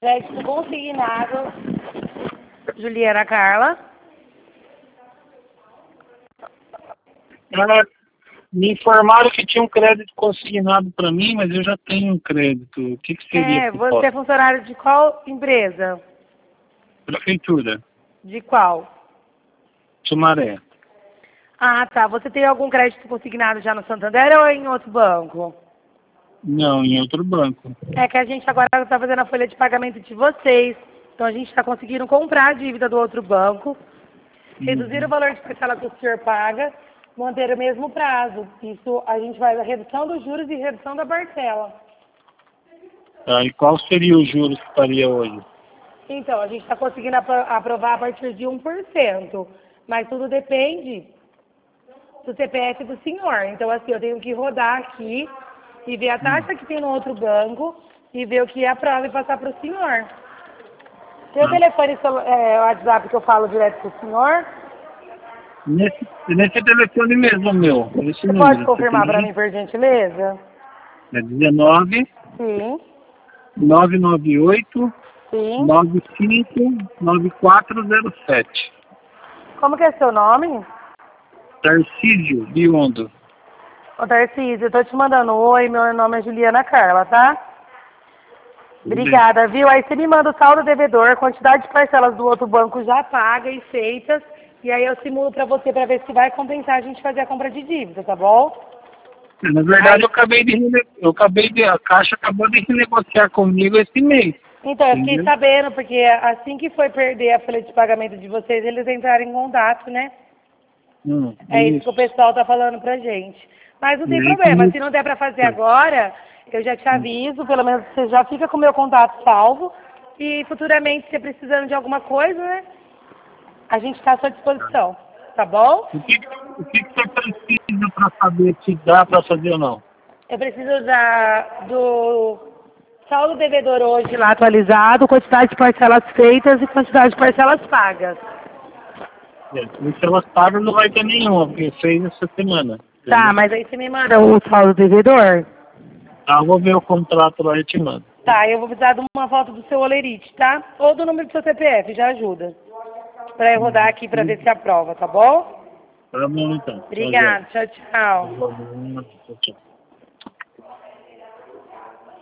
Crédito consignado. Juliana Carla. Me informaram que tinha um crédito consignado para mim, mas eu já tenho um crédito. O que seria? Você é funcionário de qual empresa? Prefeitura. De qual? Sumaré. Ah, tá. Você tem algum crédito consignado já no Santander ou em outro banco? Não, em outro banco. É que a gente agora está fazendo a folha de pagamento de vocês. Então a gente está conseguindo comprar a dívida do outro banco, reduzir o valor de parcela que o senhor paga, manter o mesmo prazo. Isso a gente faz a redução dos juros e redução da parcela. Tá, e qual seria o juros que estaria hoje? Então, a gente está conseguindo aprovar a partir de 1%, mas tudo depende do CPF do senhor. Então, assim, eu tenho que rodar aqui e ver a taxa que tem no outro banco e ver o que aprova e passar para o senhor. Seu telefone, o WhatsApp que eu falo direto para o senhor? Nesse telefone mesmo, meu. Você pode confirmar para mim, por gentileza? É 19 Sim. 998 Sim. 959407. Como que é seu nome? Tarcísio Biondo. Ô, Tarcísio, eu tô te mandando oi, meu nome é Juliana Carla, tá? Obrigada, viu? Aí você me manda o saldo devedor, quantidade de parcelas do outro banco já paga e feitas, e aí eu simulo pra você pra ver se vai compensar a gente fazer a compra de dívida, tá bom? Na verdade, a Caixa acabou de renegociar comigo esse mês. Então, eu fiquei sabendo, porque assim que foi perder a folha de pagamento de vocês, eles entraram em contato, né? É isso que o pessoal tá falando pra gente. Mas não tem problema, se não der pra fazer agora, eu já te aviso, pelo menos você já fica com o meu contato salvo, e futuramente, se precisando de alguma coisa, né? A gente está à sua disposição, tá bom? O que você precisa para saber se dá para fazer ou não? Eu preciso do saldo devedor hoje lá atualizado, quantidade de parcelas feitas e quantidade de parcelas pagas. Se elas pagam, não vai ter nenhuma, porque fez essa semana. Tá, mas aí você me manda o saldo devedor? Tá, eu vou ver o contrato lá e te mando. Tá, eu vou precisar de uma foto do seu olerite, tá? Ou do número do seu CPF, já ajuda. Pra eu rodar aqui pra ver se aprova, tá bom? Tá bom, então. Obrigada, tchau, tchau. Tchau, tchau.